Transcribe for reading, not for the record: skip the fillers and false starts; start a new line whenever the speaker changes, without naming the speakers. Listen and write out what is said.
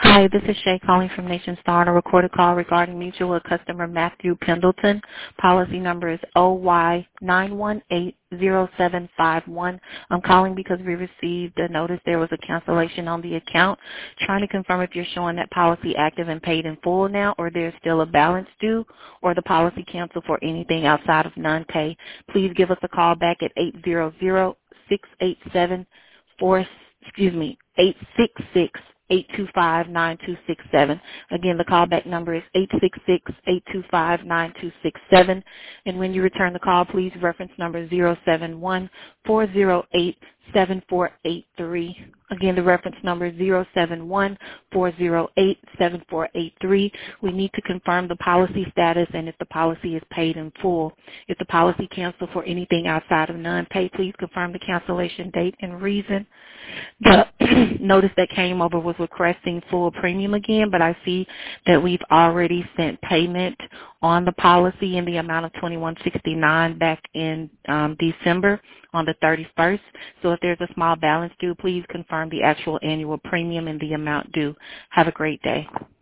Hi, this is Shay calling from Nation Star on a recorded call regarding mutual customer Matthew Pendleton. Policy number is OY9180751. I'm calling because we received a notice there was a cancellation on the account. Trying to confirm if you're showing that policy active and paid in full now, or there's still a balance due, or the policy canceled for anything outside of non-pay. Please give us a call back at 866-825-9267. Again, the callback number is 866-825-9267. And when you return the call, please reference number 071-408-7483. Again, the reference number is 071-408-7483. We need to confirm the policy status and if the policy is paid in full. If the policy canceled for anything outside of non-pay, please confirm the cancellation date and reason. The notice that came over was requesting full premium again, but I see that we've already sent payment on the policy in the amount of $21.69 back in December on the 31st. So if there's a small balance due, please confirm the actual annual premium and the amount due. Have a great day.